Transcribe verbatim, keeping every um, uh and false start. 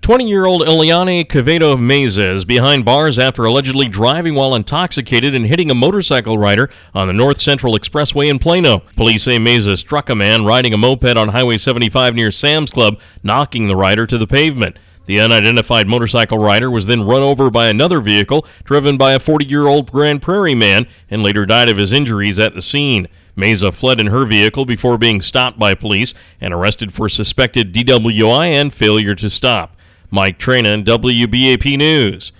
twenty-year-old Eliane Quevedo Meza is behind bars after allegedly driving while intoxicated and hitting a motorcycle rider on the North Central Expressway in Plano. Police say Meza struck a man riding a moped on Highway seventy-five near Sam's Club, knocking the rider to the pavement. The unidentified motorcycle rider was then run over by another vehicle driven by a forty-year-old Grand Prairie man and later died of his injuries at the scene. Meza fled in her vehicle before being stopped by police and arrested for suspected D W I and failure to stop. Mike Traina, W B A P News.